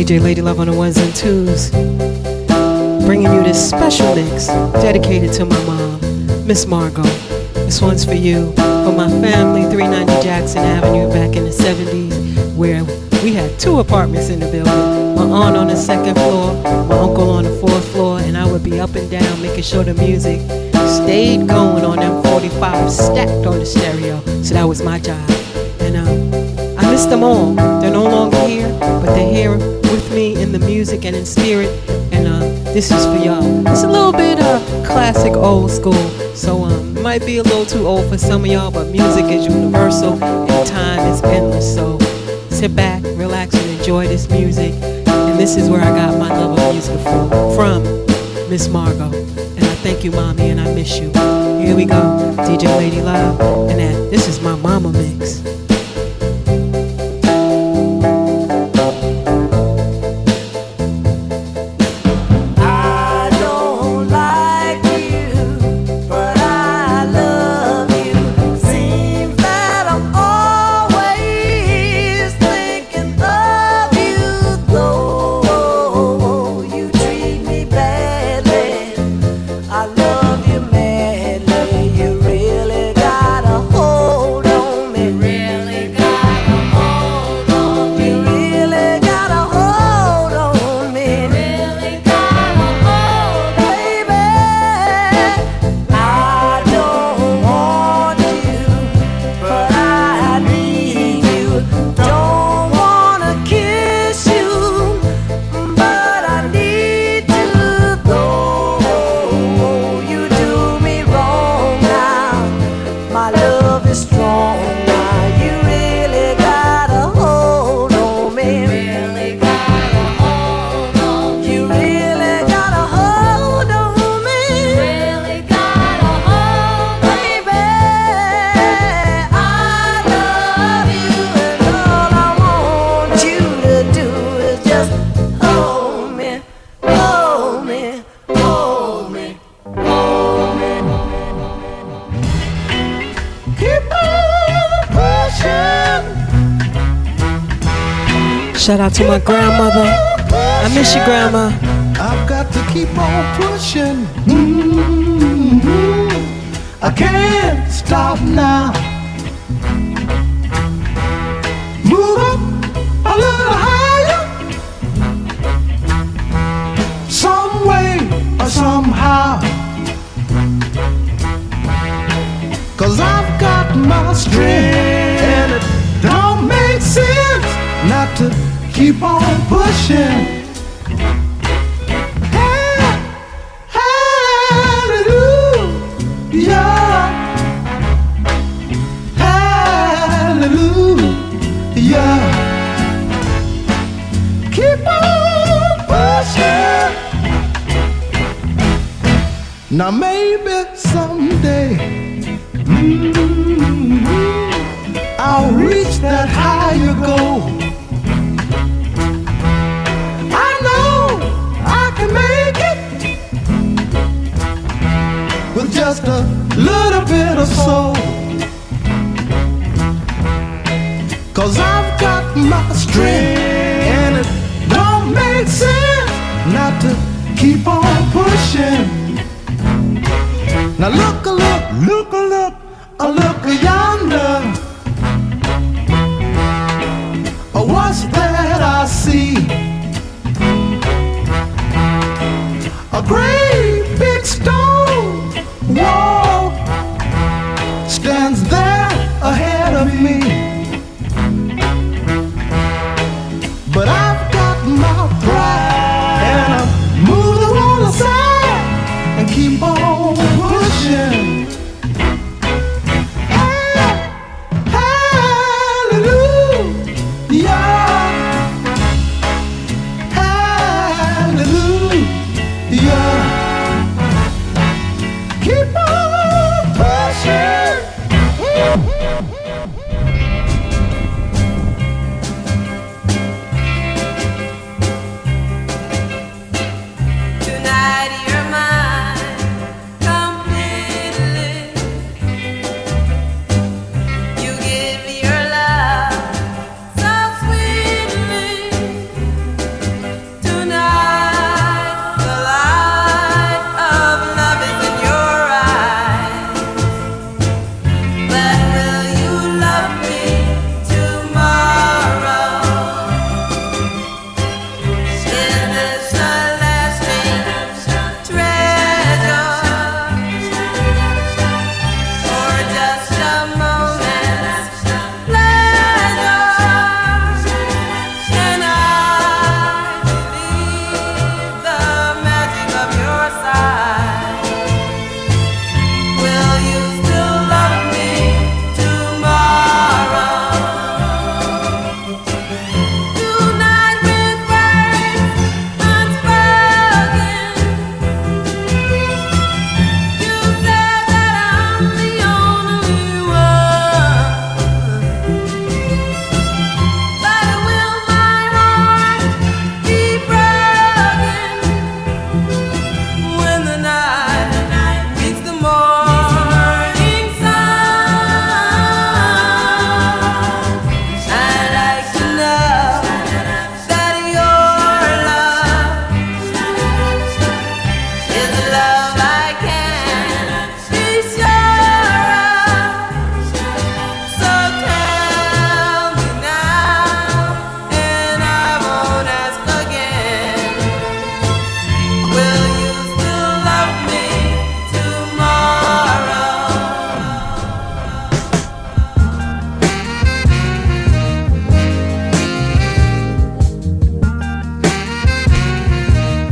DJ Lady Love on the ones and twos, bringing you this special mix dedicated to my mom, Miss Margot. This one's for you, for my family, 390 Jackson Avenue back in the 70s, where we had 2 apartments in the building. My aunt on the 2nd floor, my uncle on the 4th floor, and I would be up and down making sure the music stayed going on them 45 stacked on the stereo. So that was my job. And I miss them all. They're no longer here, but they're here with me in the music and in spirit. And this is for y'all. It's a little bit classic old school. So it might be a little too old for some of y'all, but music is universal and time is endless. So sit back, relax, and enjoy this music. And this is where I got my love of music from Miss Margot. And I thank you, Mommy, and I miss you. Here we go, DJ Lady Love, and this is my mama mix. Shout out to my grandmother. I miss you, Grandma. I've got to keep on pushing. I can't stop now. Move up a little higher. Some way or somehow. 'Cause I've got my strength, and it don't make sense not to keep on pushing. Hallelujah, hallelujah. Keep on pushing. Now maybe someday I'll reach that higher goal. Just a little bit of soul. 'Cause I've got my strength, and it don't make sense not to keep on pushing. Now look a look, look a look, a look yonder. What's that I see? A great big stone wall stands there ahead of me, but I've got my pride, and I'm moving on the side and keep on pushing. Hallelujah, hallelujah.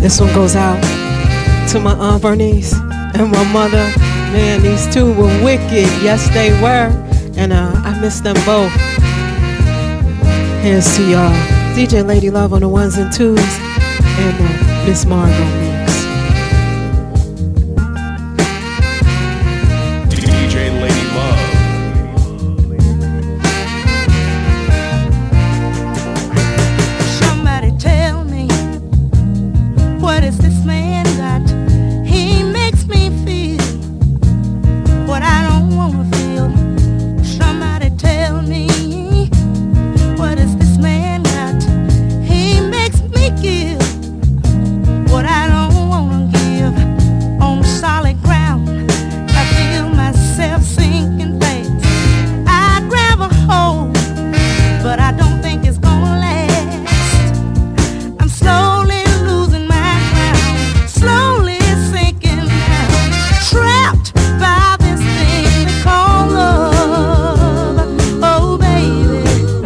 This one goes out to my Aunt Bernice and my mother. Man, these two were wicked. Yes, they were. And I miss them both. Here's to y'all. DJ Lady Love on the ones and twos. And Miss Margot mix. DJ Lady Love. Somebody tell me, what is this man got? He makes me feel what I don't wanna feel. Somebody tell me, what is this man got? He makes me give what I don't wanna give. On solid ground, I feel myself sinking fast. I grab a hold, but I don't think it's gonna last. I'm slowly losing my ground, slowly sinking down, trapped by this thing they call love. Oh baby,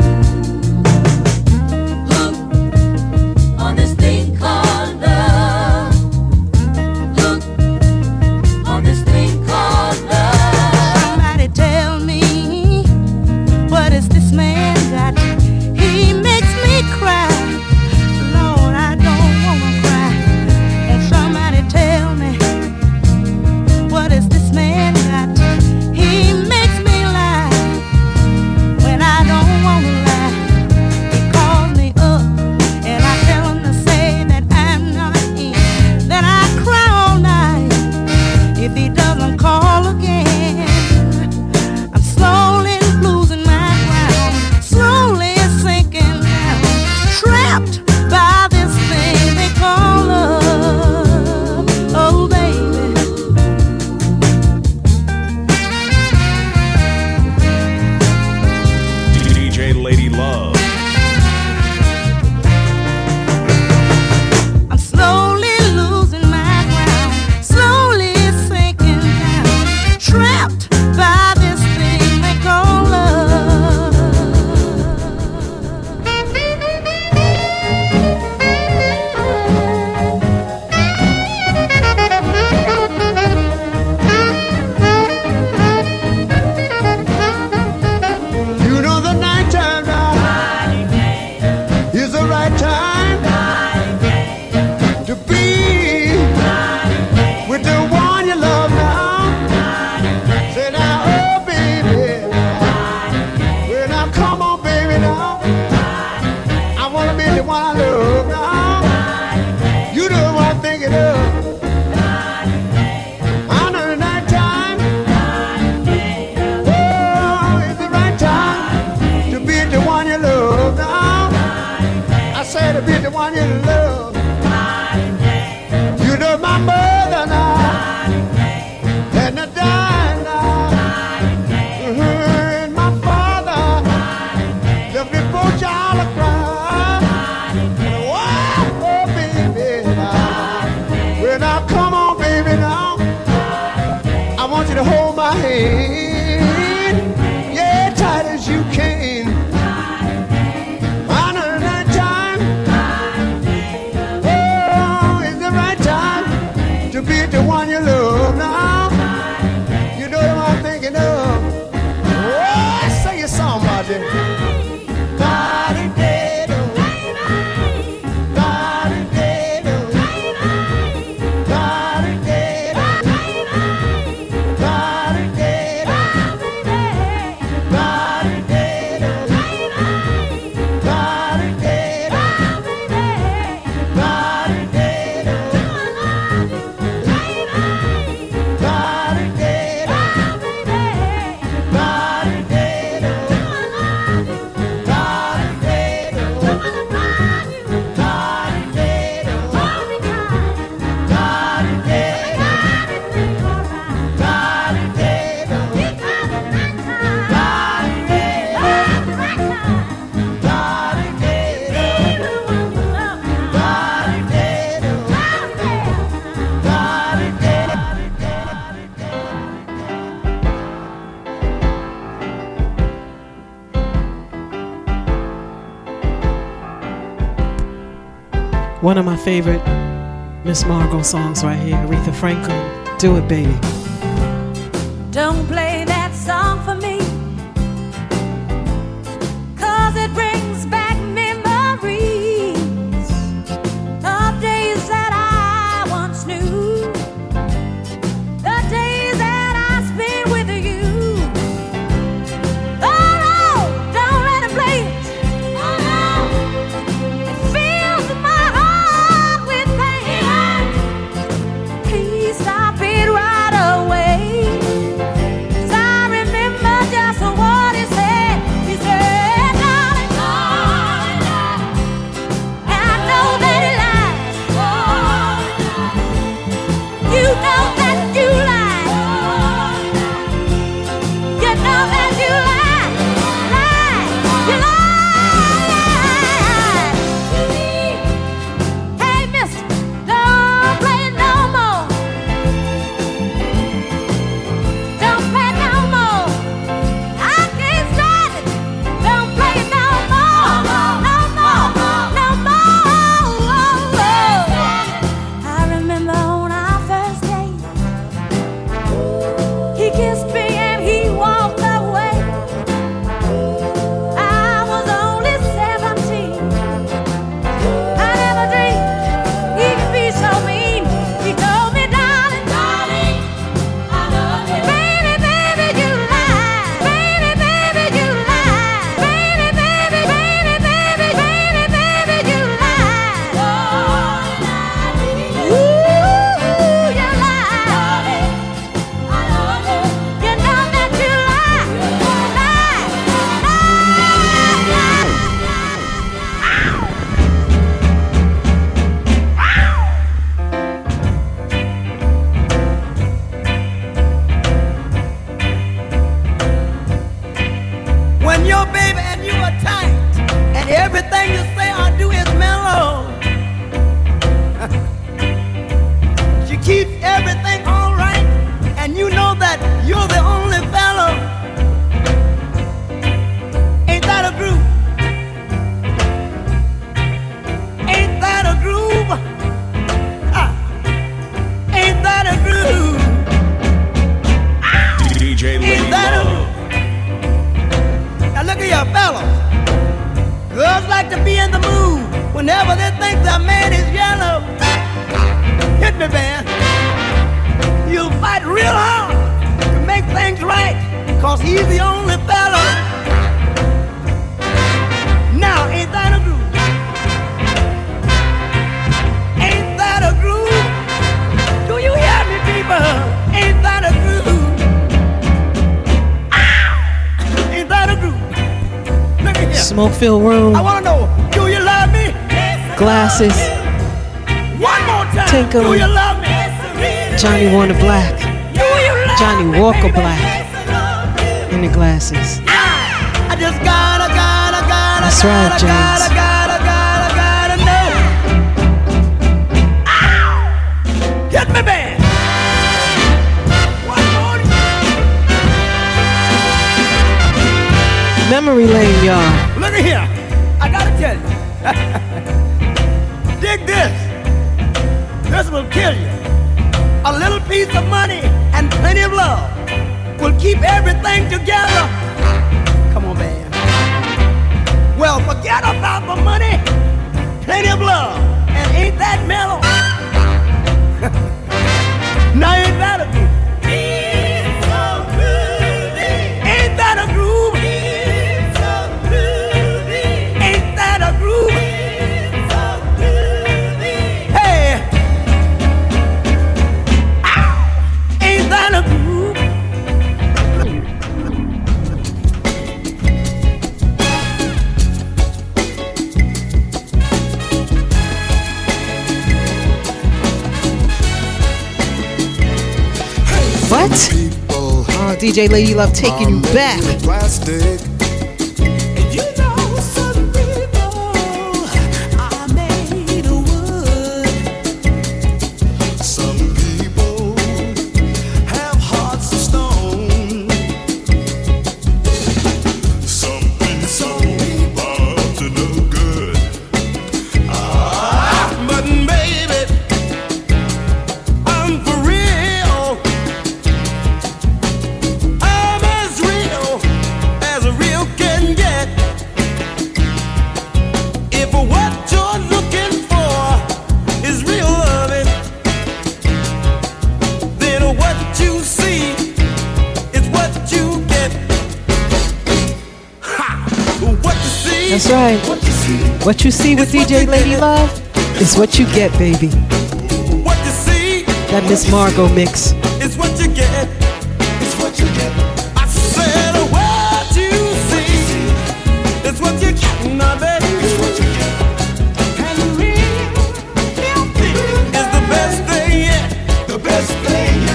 Hooked on this thing called love. Hooked on this thing called love. somebody tell me, what is this man got? He makes me cry. Lord, I don't wanna cry. And somebody tell me, what is this man got? He makes me lie when I don't wanna lie. He calls me up and I tell him to say that I'm not in. Then I cry all night if he doesn't call again. I'm slowly losing my ground, slowly sinking down, trapped by this thing they call love. Oh baby, DJ Lady Love. I'm slowly losing my ground, slowly sinking down, trapped by this thing they call love. You know the nighttime now is the right time to be with the one you love now. Say now, oh baby, well now come on baby now. I wanna be the one I love now. You know what I'm thinking of. I know the nighttime. Oh, it's the right time to be the one you love now. I say to be the one you love. You know my mother now, and I die now. And my father left me poor child to cry. Oh, baby now. Well now come on baby now. I want you to hold my hand, yeah, tight as you can. I know the right time. Oh, it's the right time to be the one you love now. You know what I'm thinking of. Oh, sing a song, buddy. Da-dee-dee-do. Da-dee-dee-do. Da-dee-dee-do. Da-dee-dee-do. One of my favorite Miss Margot songs right here. Aretha Franklin, Do It, Baby. Don't play that song for me, 'cause it brings back memories of days that I once knew, the days that I spent with you. Oh no, don't let it play it. Oh no, it fills my heart with pain. Please stop it right away. Smoke-filled room. I want to know, do you love me? Glasses. One more time. Tinkling. Do you love me? Johnny Warner Black. Do you love Johnny me, Walker baby? Black. In the glasses. I just gotta That's right, James. gotta know. Ow! Hit me, man. One more. Memory lane, y'all. Look at here. I gotta tell you. Dig this. This will kill you. A little piece of money and plenty of love will keep everything together. Come on, man. Well, forget about the money, plenty of love, and ain't that mellow? Now ain't that a groove? It's so groovy. Ain't that a groove? It's so groovy. Ain't that a groove? It's so groovy. Hey, ow! Ain't that a groove? What? Oh, DJ Lady Love taking you back. Plastic. You know some people are made of wood. Some people have hearts of stone. Some people are up to no good. But baby, right. What you see with DJ Lady Love is what you get, baby. What you see That Miss Margot mix. is what you get. It's what you get. I said what you see is what you get, my baby. It's what you get. And real is the best thing yet. The best thing yet.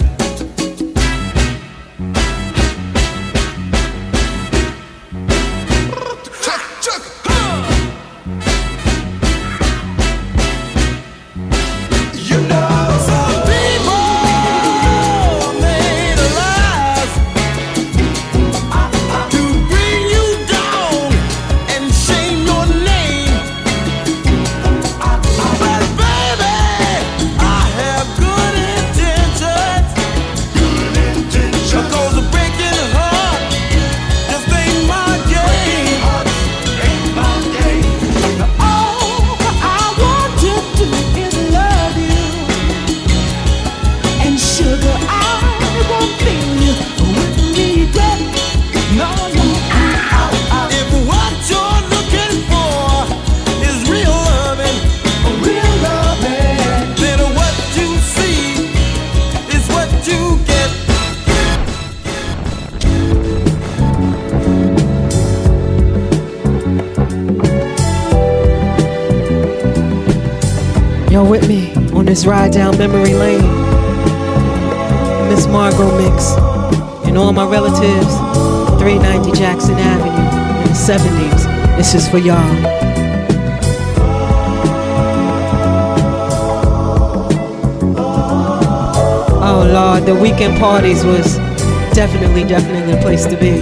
You know, some people made alive to bring you down and shame your name. But baby, I have good intentions. Because a breaking heart just ain't my game. All I want to do is love you. And sugar, I won't feel you with regret. No, no. If what you're looking for is real loving, then what you see is what you get. Y'all with me on this ride down memory lane. Miss Margot mix. And all my relatives, 390 Jackson Avenue in the 70s. This is for y'all. Oh Lord, the weekend parties was definitely a place to be.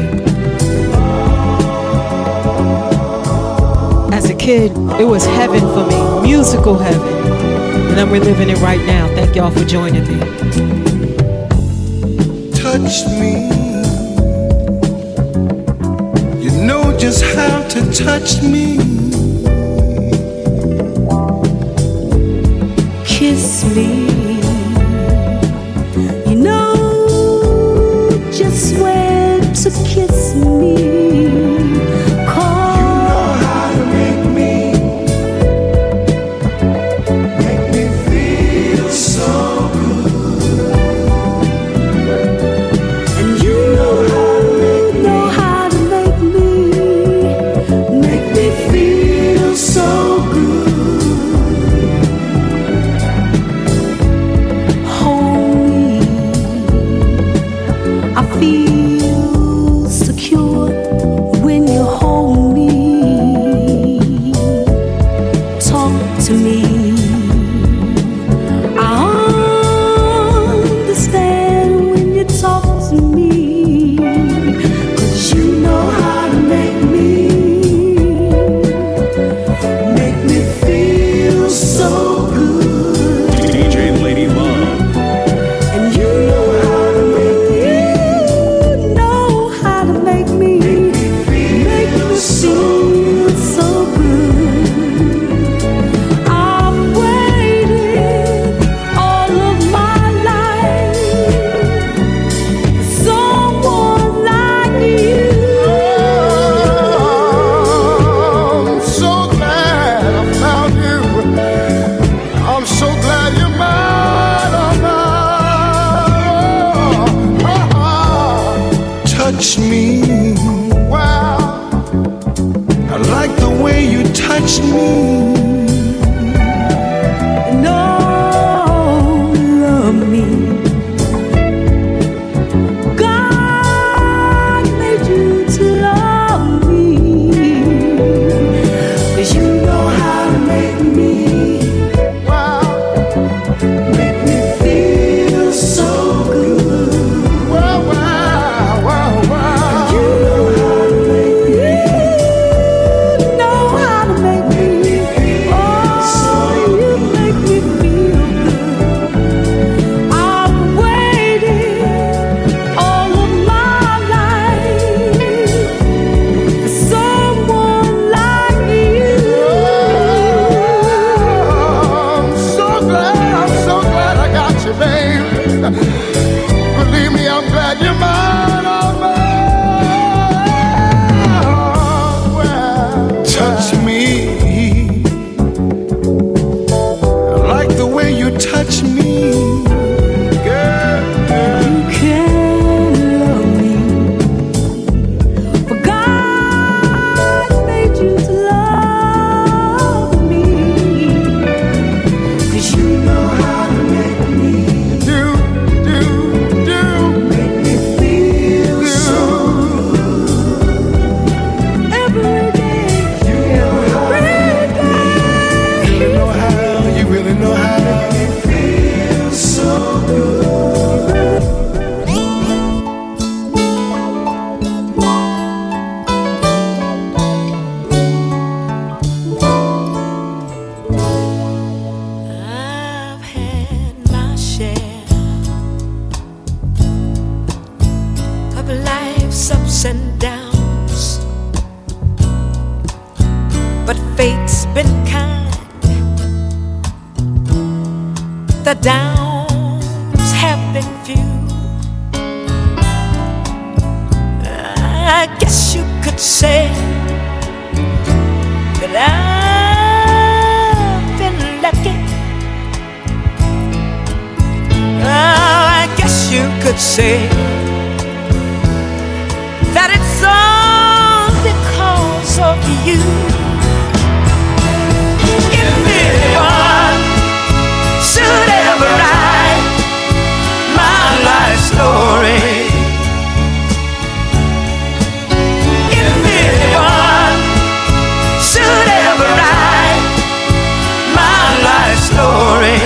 As a kid, it was heaven for me, musical heaven. And I'm reliving it right now. Thank y'all for joining me. Touch me. You know just how to touch me. Kiss me. You know just when to kiss me. Call How to make me feel so good. and you know how to make me Feel so good. hold me. I feel secure when you hold me. Talk to me. I understand when you talk to me. 'Cause you know how to make me feel so good. DJ Lady Love. and you know how to make me feel so good. I've waited all of my life for someone like you. I'm so glad I found you. I'm so glad you're mine. Touch me. Wow. I like the way you touch me. No, love me. God made you to love me. 'Cause you know how to make me feel so good. Wow, wow, wow, wow. You know how to make me ups and downs, but fate's been kind. The downs have been few. I guess you could say that I've been lucky. I guess you could say that it's all because of you. If anyone should ever write my life story, if anyone should ever write my life story,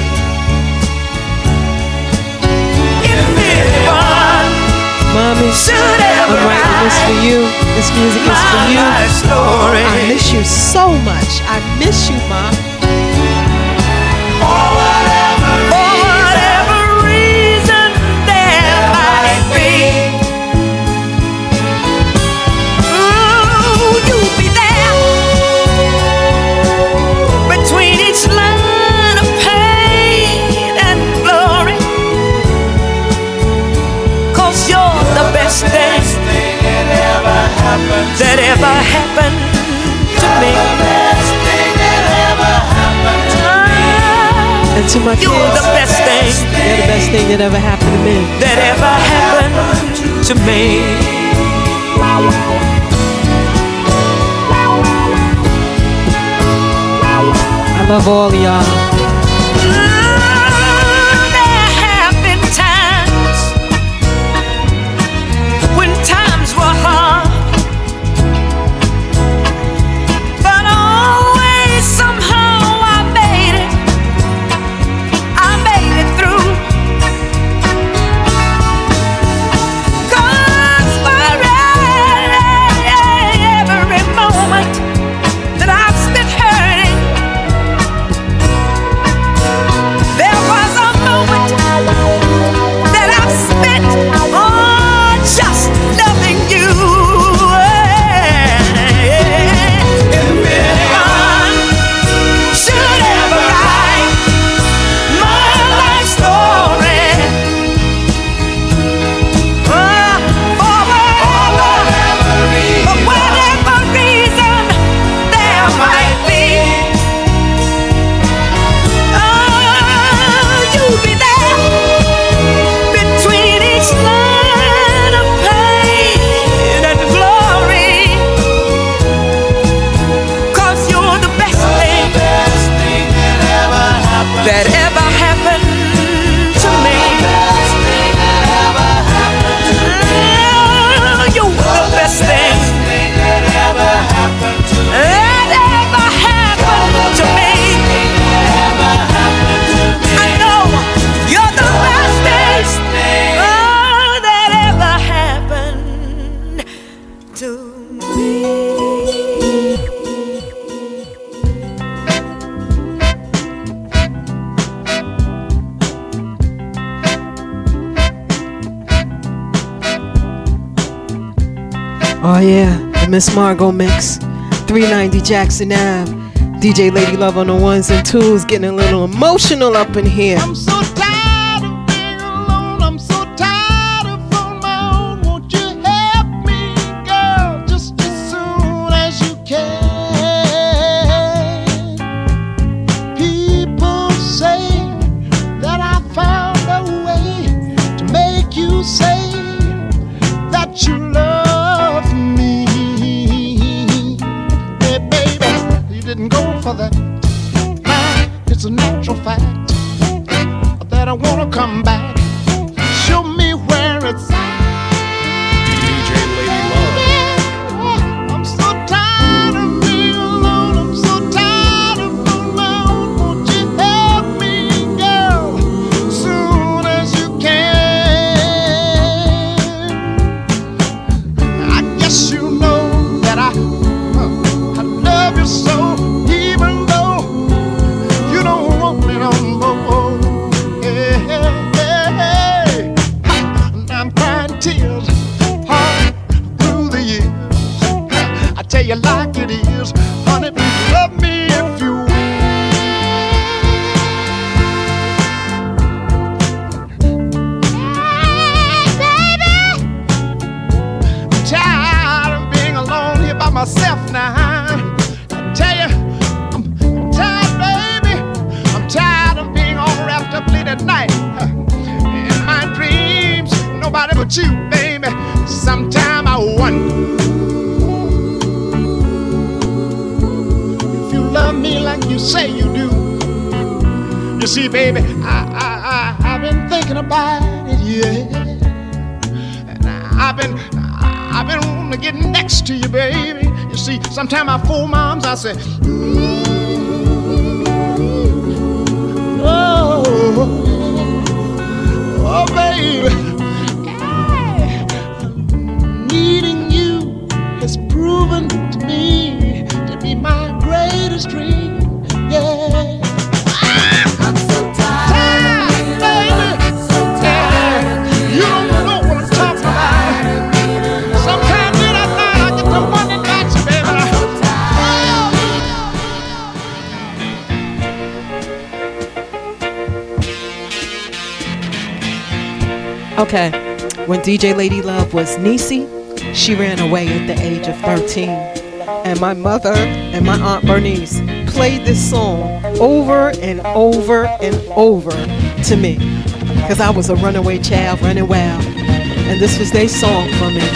Mommy, I'm writing this for you. This music is for you. I miss you so much. I miss you, Mom. For whatever reason there might be, ooh, you'll be there between each line of pain and glory. 'Cause you're the best thing that ever happened to me. And to my kids, you're the best thing. You're the best thing that ever happened to me. That ever happened to me. I love all of y'all. There have been times when times were hard, but always somehow I made it through. 'Cause for every moment that I've spent hurting, there was a moment that I've spent just loving you. If anyone should ever write my life story, for whatever reason there might be, you'll be there between each line of pain and glory. 'Cause you're the best thing that ever happened to me. You're the best thing that ever happened to me. I know you're the best thing that ever happened to me. Oh yeah, the Miss Margot mix. 390 Jackson Ave. DJ Lady Love on the ones and twos, getting a little emotional up in here. I'm so tired of being alone. I'm so tired of on my own. Won't you help me, girl, just as soon as you can? People say that I found a way to make you say that you love me. Hey, baby, you didn't go for that. It's a natural fact that I wanna come back. Show me where it's at. DJ Lady Love. I'm so tired of being alone. I'm so tired of on my own. Won't you help me, girl, soon as you can? I guess you know that I love you so, even though you don't want me no more. Yeah, yeah. but you, baby, sometime I wonder if you love me like you say you do. You see, baby, I've been thinking about it, yeah. And I've been wanting to get next to you, baby. You see, sometimes I fool my arms, I say, oh, baby, needing you has proven to me to be my greatest dream, yeah. I'm so tired, baby, so tired. You don't know what I'm talking about. Sometimes in the night I get to wondering about you, baby. Okay, when DJ Lady Love was Niecy, she ran away at the age of 13. And my mother and my Aunt Bernice played this song over and over and over to me. Because I was a runaway child, running wild. And this was their song for me.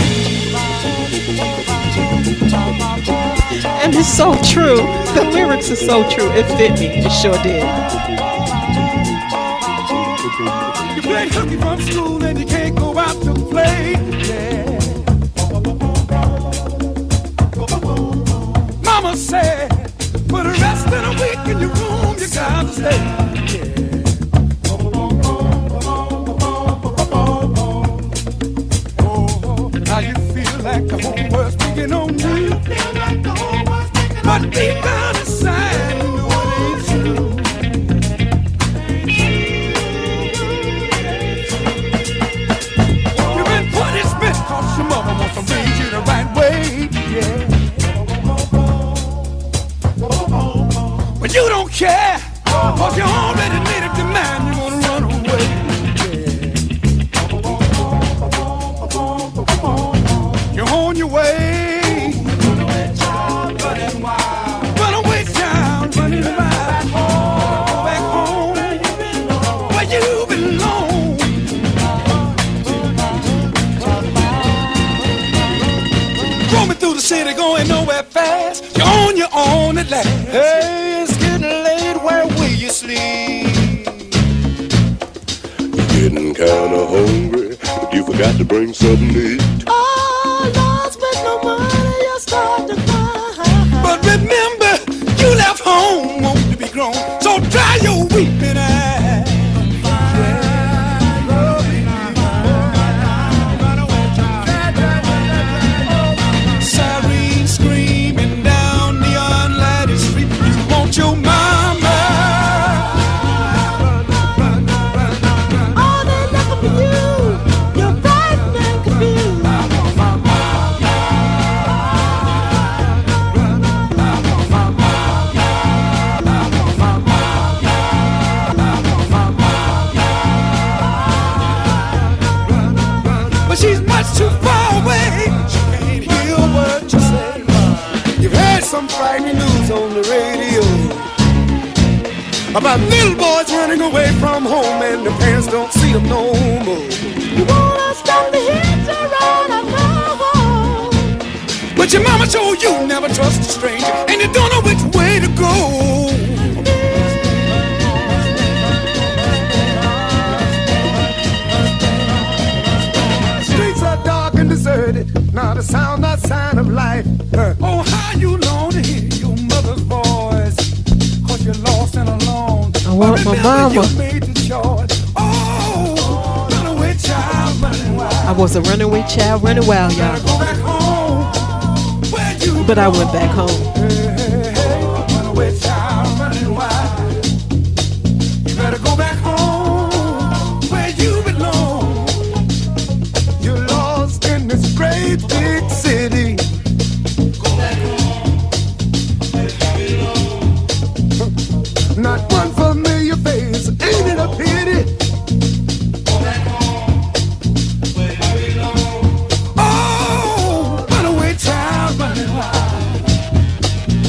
And it's so true. The lyrics are so true. It fit me. It sure did. You play hooky from school and you can't go out to play. Yeah. Mama said, for the rest of the week in your room, you gotta stay. Oh, now you feel like the whole world's picking on you. But deep down inside, you know it ain't true. You've been punishment 'cause your mama wants to raise you the right way. Yeah. But you don't care, 'cause you already made up your mind you're gonna run away. Yeah. You're on your way. Runaway child, running wild. Runaway child, running wild. Back home, where you belong. Roaming through the city, going nowhere fast. You're on your own at last. Hey, it's getting late. Where will you sleep? You're getting kinda hungry, but you forgot to bring something to eat. Oh, lost with no money, you start to cry. But remember, you left home, want to be grown. So dry your weeping eyes. Siren screaming down the unlighted street. You want your mama. All they looking for you. You're frightened and confused. But she's much too far away. She can't hear what you say. You've heard some frightening news on the radio about little boys running away from home and the parents don't see them no more. You wanna stop the hits around and home, but your mama told you never trust a stranger, and you don't know which way to go. Streets are dark and deserted, not a sound, not sign of life. Oh, how you long to hear your mother's voice, 'cause you're lost and alone. I want my mama. You made the choice. Oh, runaway child, running wild. I was a runaway child, running wild, y'all. Go back home, where you But I went back home. runaway child, running wild. You better go back home, where you belong. You're lost in this great big city. Go back home, where you belong. Not one familiar face, ain't it a pity? Go back home, where you belong. Oh, runaway child, running wild.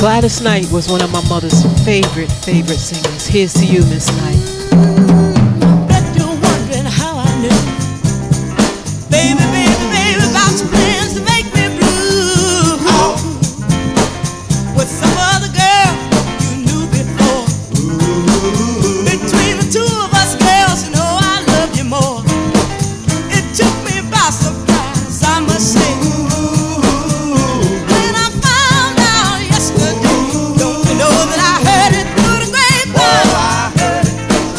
Gladys Knight was one of my mother's favorite singers. Here's to you, Miss Knight. Bet you're wondering how I knew. Baby, baby, baby, about your plans to make me blue. With some other girl you knew before. Between the two of us girls, you know I love you more. It took me by surprise, I must say. When I found out yesterday, don't you know that I heard it through the grapevine?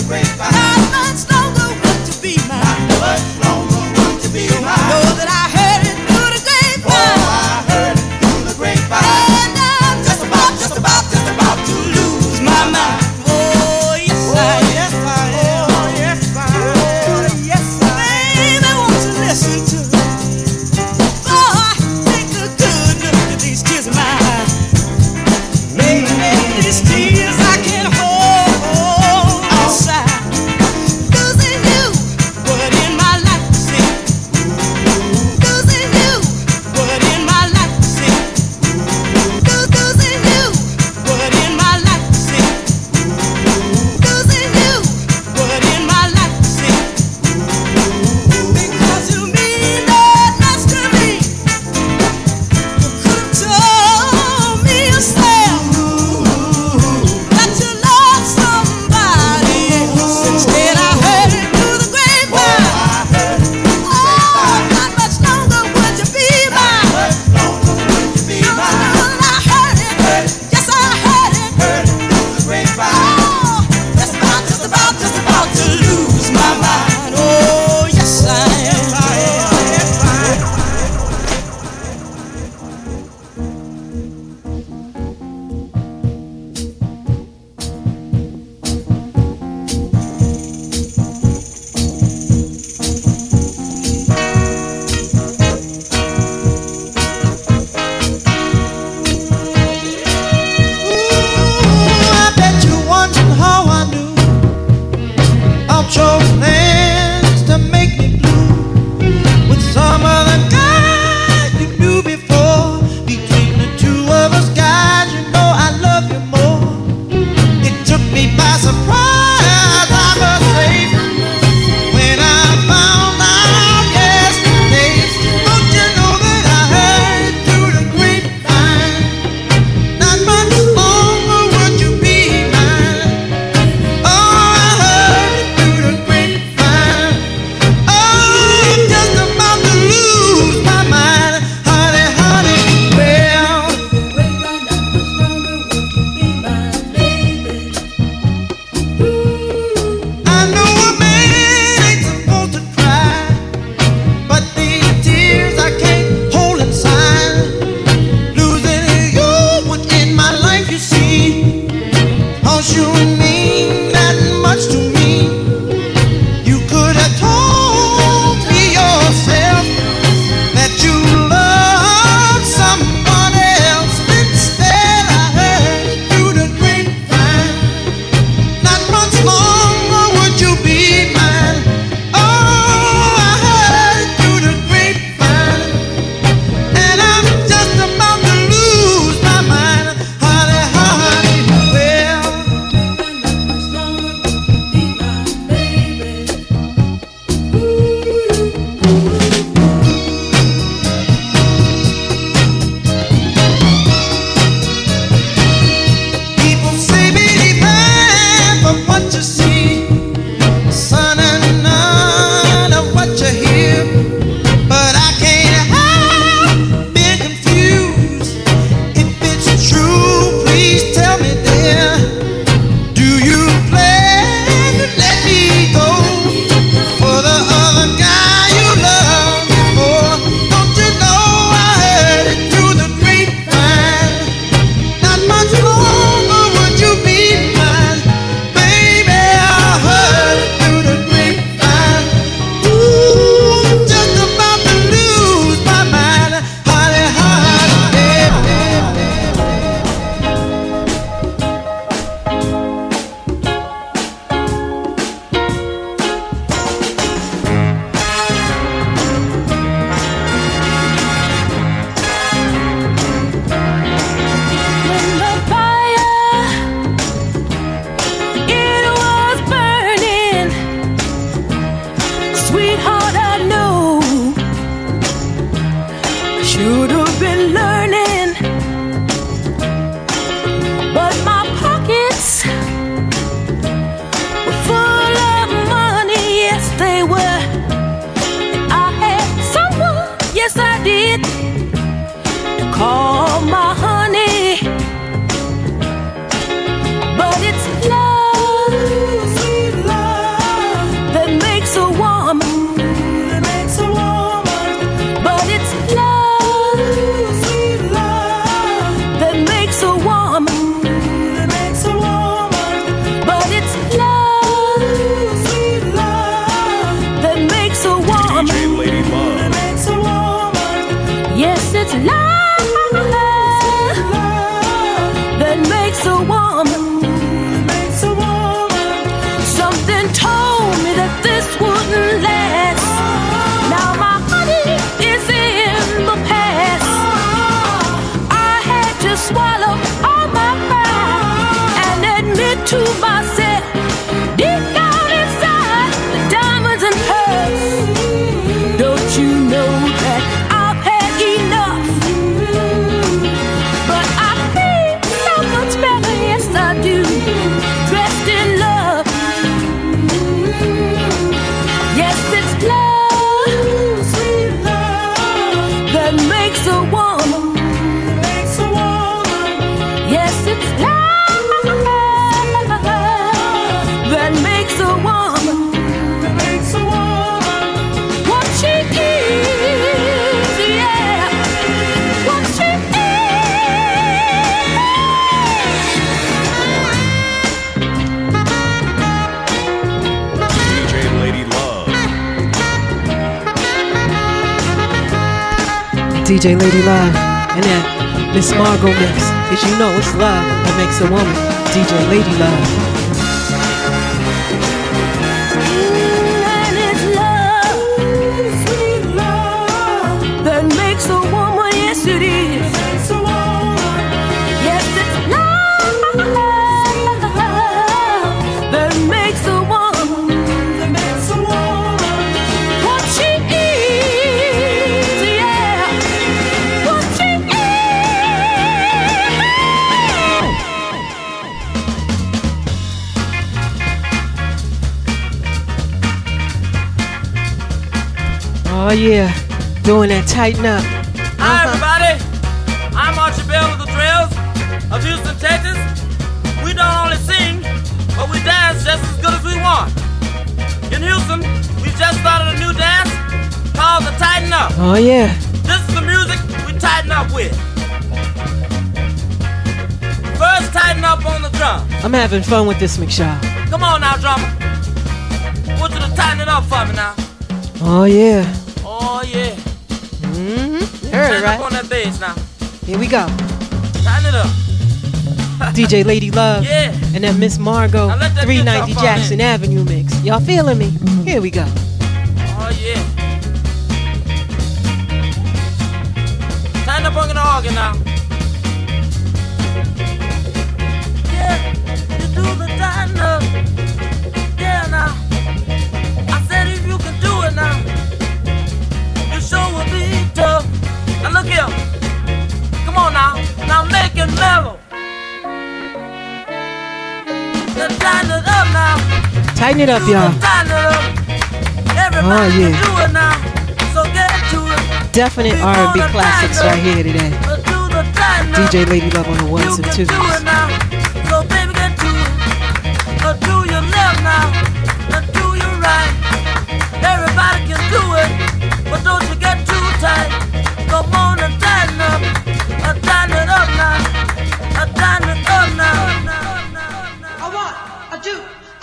DJ Lady Love and that Miss Margot mix. Cause you know it's love that makes a woman. DJ Lady Love. And it's love, sweet love, that makes a woman. Yes, it is. Yes, it's love that makes a woman. What she is, yeah. What she Oh yeah, doing that tighten up. Hi everybody, I'm Archie Bell of the Trails of Houston, Texas. We don't only sing, but we dance just as good as we want. In Houston, we just started a new dance called the Tighten Up. Oh yeah. This is the music we tighten up with. First, tighten up on the drum. I'm having fun with this, McShaw. Come on now, drummer. I want you to tighten it up for me now. Oh yeah. Oh yeah. Heard Tighten right. up on that bass now. Here we go. Tighten it up. DJ Lady Love Yeah. and that Miss Margot Now let that 390 guitar Jackson fall Avenue mix. Y'all feeling me? Here we go. Oh yeah. Tighten up on the organ now. Yeah, you do the tighten up. Yeah now. I said if you can do it now, you sure will be tough. Now look here. Come on now. Now make it mellow. Then tighten it up now. Tighten it up, y'all. Tighten it up. Oh, Everybody yeah. can do it now. So get to it. Definite R&B classics right here today. DJ Lady Love on the ones and twos. So baby get to it. Do your left now. Do your right. Everybody can do it. But don't you get too tight. Come on and tighten up. Tighten it up now. Tighten it up now. I want to.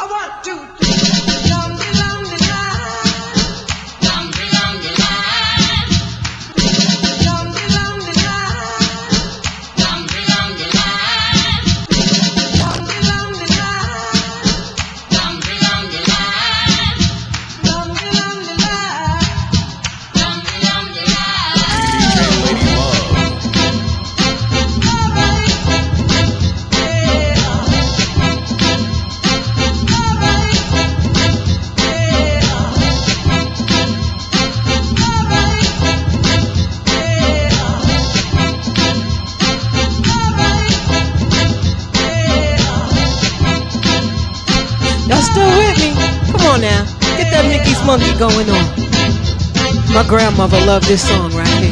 Y'all still with me? Come on now. Get that Mickey's Monkey going on. My grandmother loved this song right here.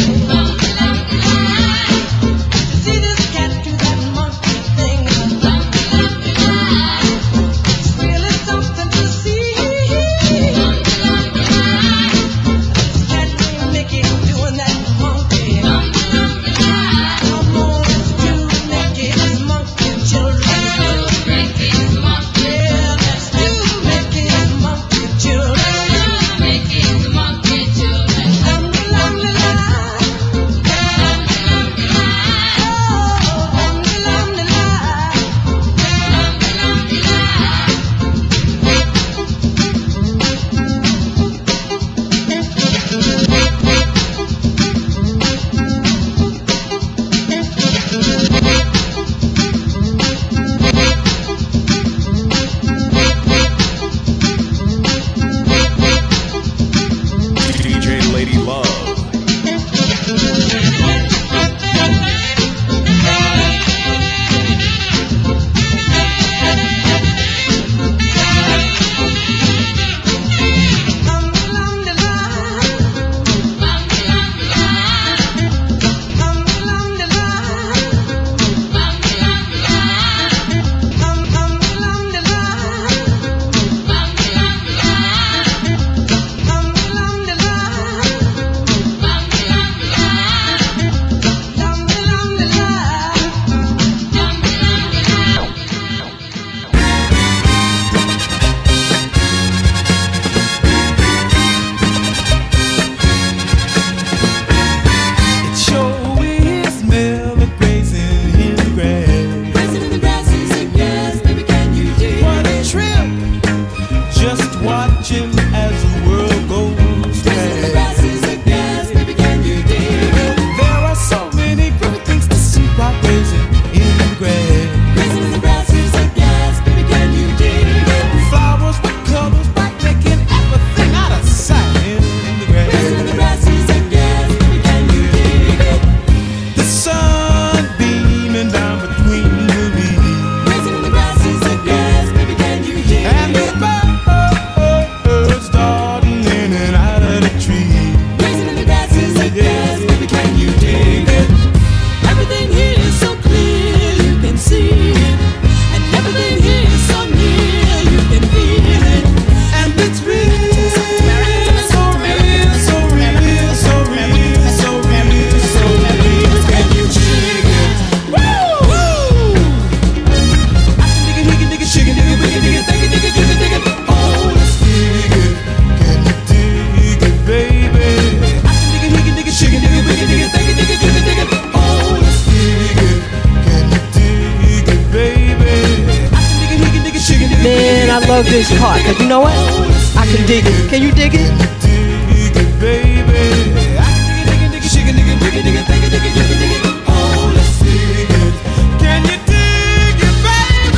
See this cat do that monkey thing. love this part, cause you know what? I can dig it. Can you dig it? Dig it, baby. I can dig it, dig it, dig it, dig it, dig it, dig it, dig it, dig it, dig it, dig it. Oh, let's dig it. Can you dig it, baby?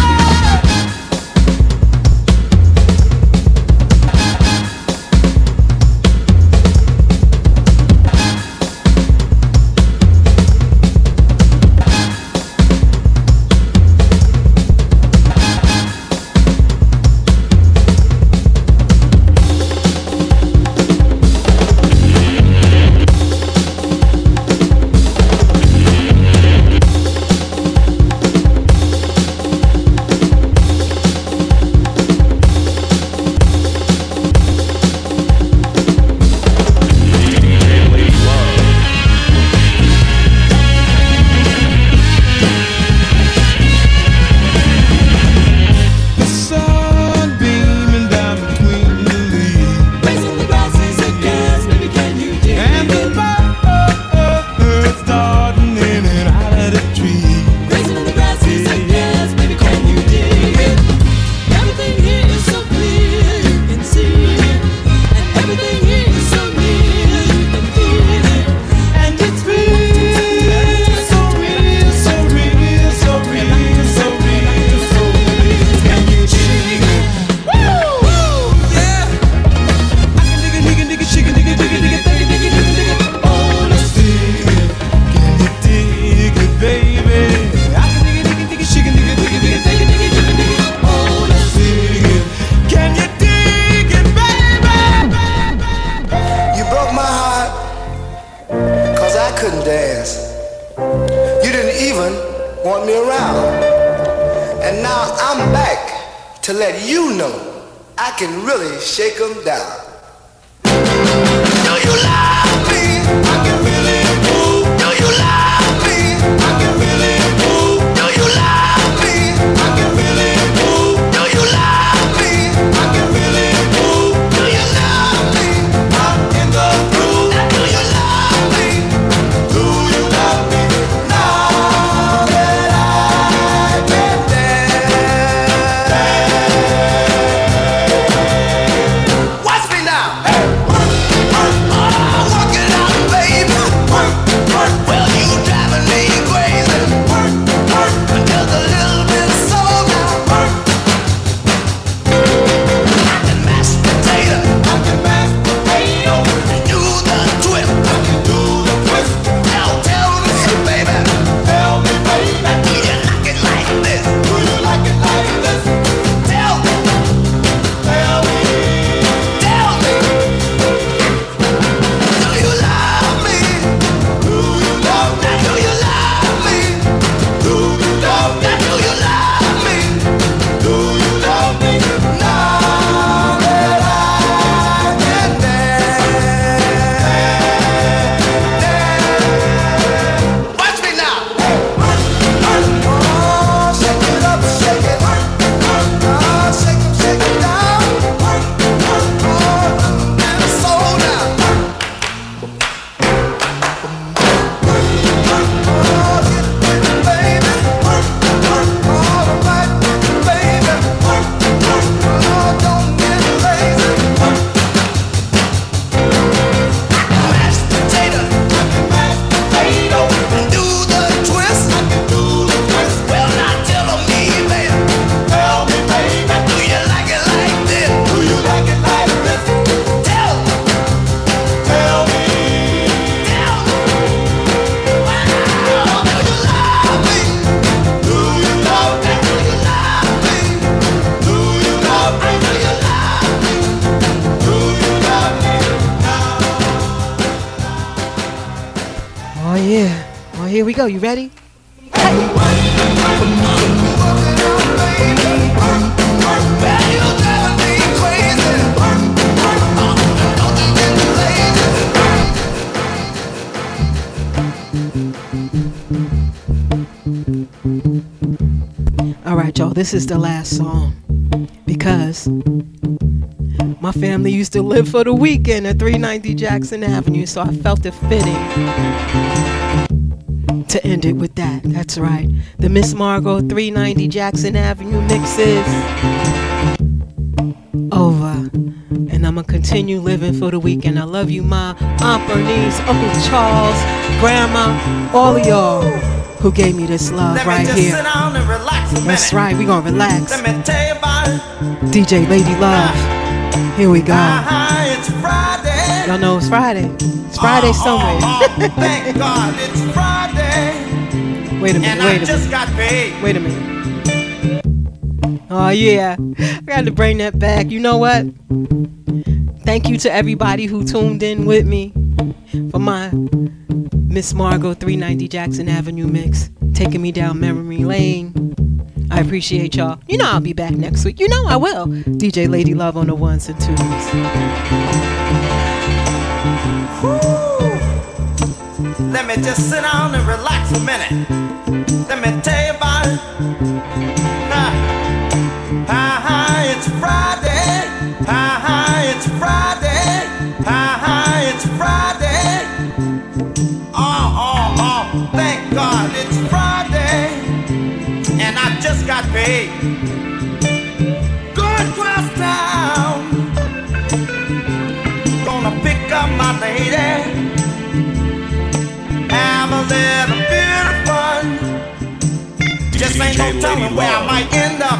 Shake 'em down. Do you love me? I can really move. Do you love me? I can really move. Do you love me? I can really move. Do you love me? I can really move. Do you love me? I'm in the groove. Do you love me? Do you love me? Now that I've been there. Watch me now. Hey. Work it out, baby. Well, you driving me crazy. Just a little bit slow now. I can mash potato. I can mash potato. Do the twist. I can do the twist. Now tell me, baby. Tell me, baby. Do you like it like this? Do you like it like this? Tell me. Tell me. Tell me. Do you love me? Do you love me? Do you love me? Do you love me? Do you love me? Do you love me? Now that I've been there. Watch me now. Oh, shake it up, shake it. Oh, shake it down. Oh, and soul down. Oh, get with it, baby. All right, baby. Oh, don't get lazy. Mashed potato. Mashed potato. Do the twist. Do the twist. Well, now tell me, baby. Tell me, baby. Do you like it like this? Do you like it like this? Tell me. Tell me. Tell me. Wow. Do you love me? Do you love me? Do you love me? Do you love me? Do you love me? Do you love me? Oh yeah. Oh, here we go. You ready? All right, y'all. This is the last song because my family used to live for the weekend at 390 Jackson Avenue, so I felt it fitting to end it with that. That's right. The Miss Margot 390 Jackson Avenue mixes. over. And I'm going to continue living for the weekend. I love you, Ma, Aunt Bernice, Uncle Charles, Grandma, all of y'all who gave me this love right here. Sit down and relax a minute. That's right, we going to relax. Let me tell you about it. DJ Lady Love. Here we go. It's Friday. Y'all know it's Friday. It's Friday somewhere. Thank God it's Friday. Wait a minute, and I just got paid. Wait a minute. Oh yeah, I got to bring that back. You know what? Thank you to everybody who tuned in with me for my Miss Margot 390 Jackson Avenue mix, taking me down memory lane. I appreciate y'all. You know I'll be back next week. You know I will. DJ Lady Love on the ones and twos. Let me just sit down and relax a minute. Let me tell you about it. It's Friday. It's Friday. It's Friday. Oh, thank God it's Friday. And I just got paid. Going across town. Gonna pick up my lady. Have a little bit of fun. Just ain't no telling where I might end up.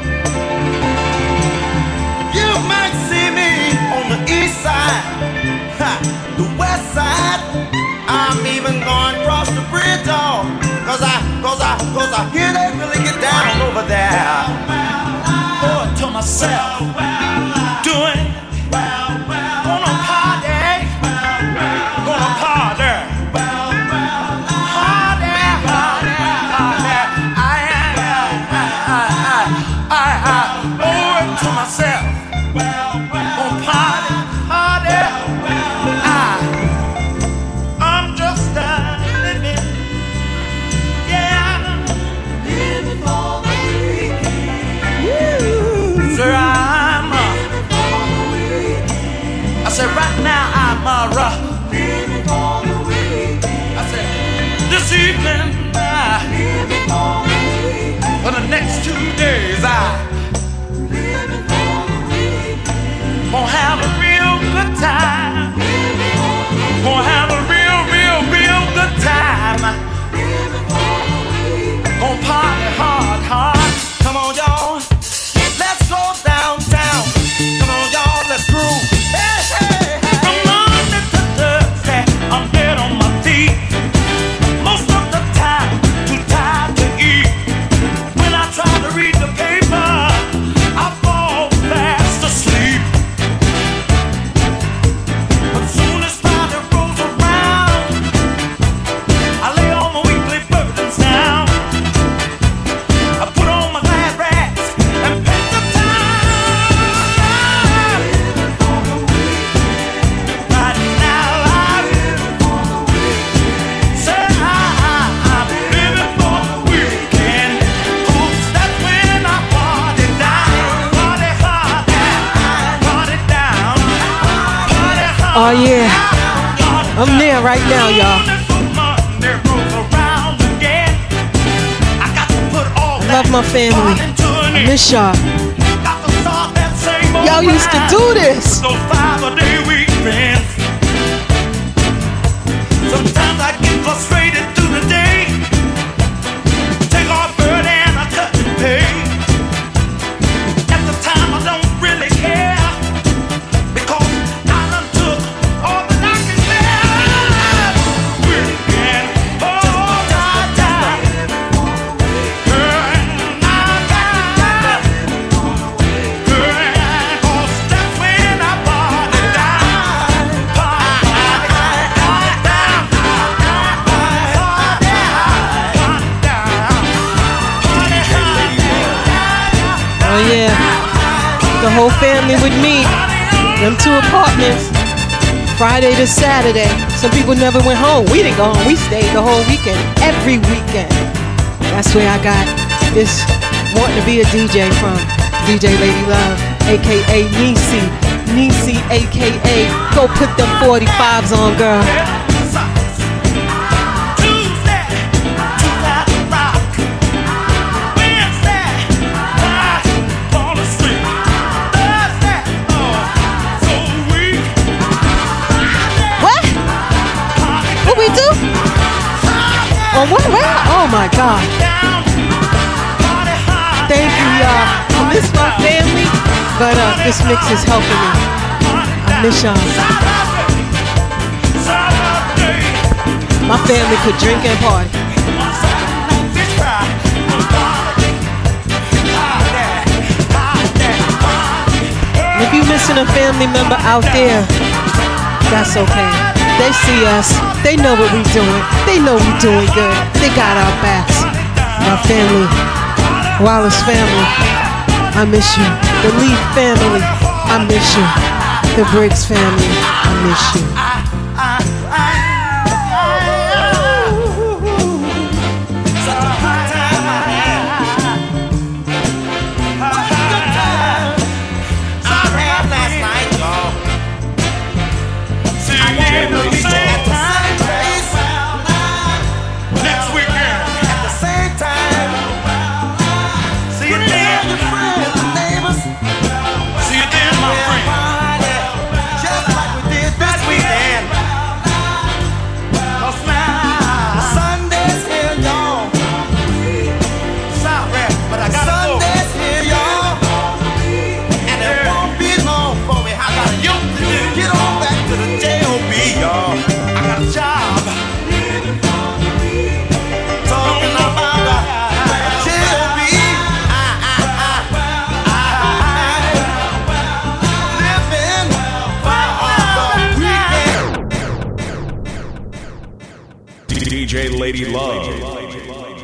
You might see me on the east side, the west side. I'm even going across the bridge, cause I hear they really get down over there. Boy, to myself, doing, gonna party, gonna party. Right now I'm I said this evening for the next 2 days gonna have a real good time. Gonna have a real good time. Gonna party hard. Come on y'all, let's go downtown. Come on y'all, let's groove. I'm dead on my feet. Most of the time, too tired to eat. When I try to read the paper, I fall fast asleep. But soon as Friday rolls around, I lay all my weekly burdens down. I put on my glad rags and paint the town. Right now, oh yeah, I'm there right now, y'all. I love my family. I miss y'all. Y'all used to do this. Sometimes I get frustrated through the day. Take off bird and I cut and pay. At the time I don't really care. Yeah, the whole family would meet. Them 2 apartments, Friday to Saturday. Some people never went home. We didn't go home. We stayed the whole weekend, every weekend. That's where I got this wanting to be a DJ from. DJ Lady Love, aka Niecy, aka go put them 45s on, girl. what? Oh my God. Thank you, y'all. I miss my family, but this mix is helping me. I miss y'all. My family could drink and party. And if you're missing a family member out there, that's okay. They see us. They know what we're doing. They know we're doing good. They got our backs. My family, Wallace family, I miss you. The Leaf family, I miss you. The Briggs family, I miss you. DJ Lady Love.